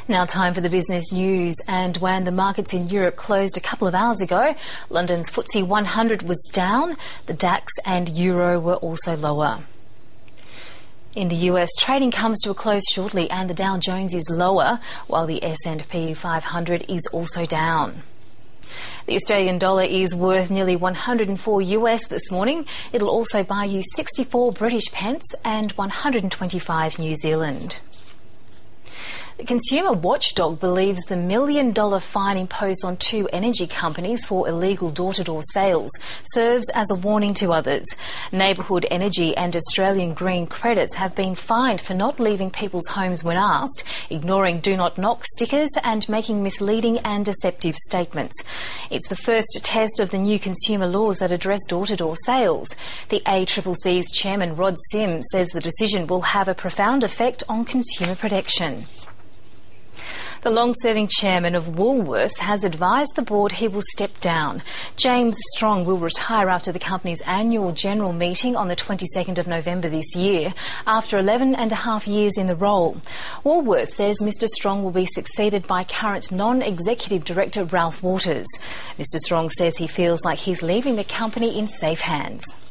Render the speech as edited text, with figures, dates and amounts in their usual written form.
Now time for the business news, and when the markets in Europe closed a couple of hours ago, London's FTSE 100 was down, the DAX and Euro were also lower. In the US, trading comes to a close shortly and the Dow Jones is lower, while the S&P 500 is also down. The Australian dollar is worth nearly 104 US this morning. It'll also buy you 64 British pence and 125 New Zealand. The Consumer Watchdog believes the $1 million fine imposed on two energy companies for illegal door-to-door sales serves as a warning to others. Neighbourhood Energy and Australian Green Credits have been fined for not leaving people's homes when asked, ignoring do not knock stickers and making misleading and deceptive statements. It's the first test of the new consumer laws that address door-to-door sales. The ACCC's chairman Rod Sims says the decision will have a profound effect on consumer protection. The long-serving chairman of Woolworths has advised the board he will step down. James Strong will retire after the company's annual general meeting on the 22nd of November this year, after 11 and a half years in the role. Woolworths says Mr Strong will be succeeded by current non-executive director Ralph Waters. Mr Strong says he feels like he's leaving the company in safe hands.